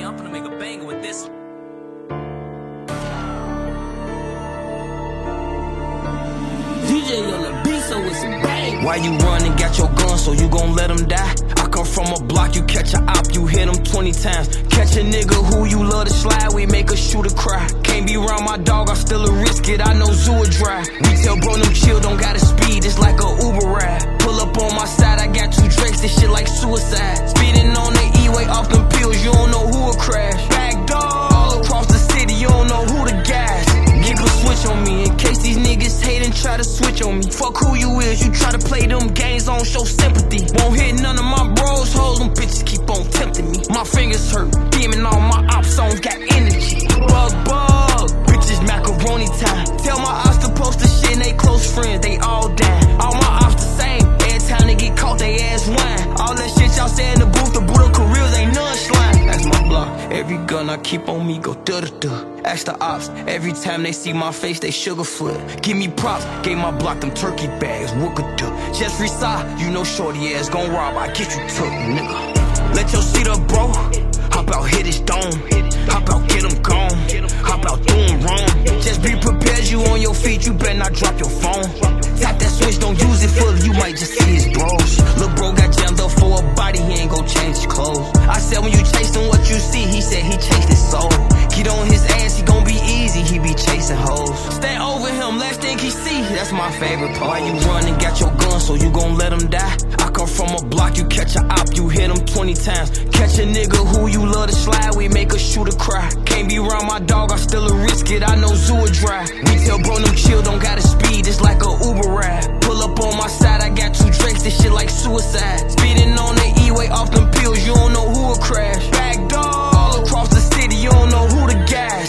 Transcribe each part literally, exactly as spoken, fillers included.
Yeah, I'm finna make a banger with this. D J on the beat, so it's a bang. Why you running, got your gun, so you gon' let him die? I come from a block, you catch a op, you hit him twenty times. Catch a nigga who you love to slide, we make a shooter cry. Can't be around my dog, I still a risk it, I know Zoo will drive. We tell bro them chill, don't gotta speed, it's like a Uber ride. Pull up on my side, I got two Drakes, this shit like suicide. Speeding on the E-way off them pills, you don't know who will crash. Back dog, all across the city, you don't know who the gas. Keep a switch on me, in case these niggas hate and try to switch on me. Fuck who you is, you try to play them games, don't show sympathy. Won't hit none of my bros, hold them bitches keep on tempting me. My fingers hurt, demon on my op songs got energy. Bug bug, bitches macaroni time. Tell my ops to post the shit and they close friends, they all die. All my ops the same, every time they get caught they ass whine. All that shit y'all say in the booth, the brutal careers ain't none slime. That's my block, every gun I keep on me go da-da-da. Ask the ops, every time they see my face, they sugarfoot. Give me props, gave my block them turkey bags, what could do? Just reside, you know shorty ass gon' rob, I get you took, nigga. Let your seat up, bro. Hop out, hit his dome. Hop out, get him gone. Hop out, do him wrong. Just be prepared, you on your feet, you better not drop your phone. Tap that switch, don't use it fully, you might just see his bros. Lil' bro got jammed up for a body, he ain't gon' change his clothes. I said when you chasing what you see, he said he chased his soul. Get on his ass, he gon' be easy, he be chasing hoes. Stand over him, last thing he see, that's my favorite part. Why you running, got your gun, so you gon' let him die? I come from a block, you catch a op, you hit him twenty times. Catch a nigga who you love to slide, we make a shooter cry. Can't be around my dog, I still a risk it, I know Zoo will drive. We tell bro them chill, don't gotta speed, it's like a Uber ride. Pull up on my side, I got two Drakes, this shit like suicide. Speeding on the E-way off them pills, you don't know who will crash. Back dog, all across the city, you don't know who the gas,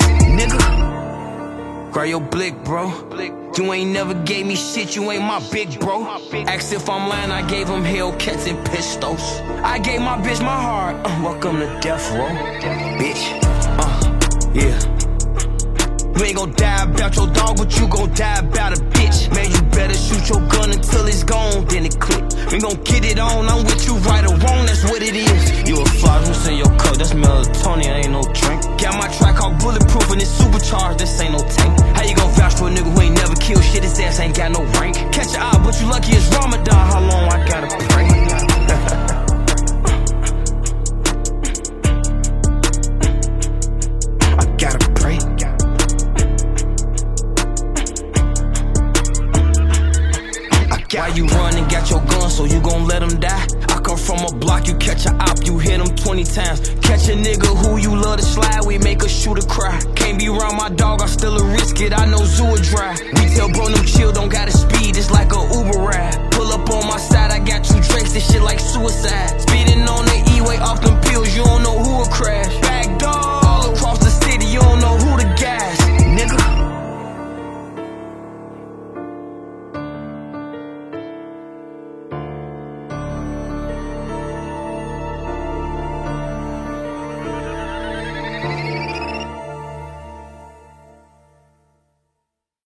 nigga. Grab your blick, bro. You ain't never gave me shit, you ain't my big bro. Ask if I'm lying, I gave him Hellcats and pistols. I gave my bitch my heart, uh, welcome to death row, bitch. Uh, yeah. You ain't gon' die about your dog, but you gon' die about a bitch. Man, you better shoot your gun until it's gone, then it click. We gon' get it on, I'm with you right or wrong, that's what it is. You a fly, who's in your cup, that's melatonin, ain't no drink. Got my track all bulletproof and it's supercharged, this ain't no tank. How you gon' vouch for a nigga who ain't never killed shit, his ass ain't got no rank. Catch your eye, but you lucky it's Ramadan, how long I gotta pray? Why you running, got your gun, so you gon' let him die? I come from a block, you catch a op, you hit him twenty times. Catch a nigga who you love to slide, we make a shooter cry. Can't be around my dog, I still a risk it, I know Zoo will drive. We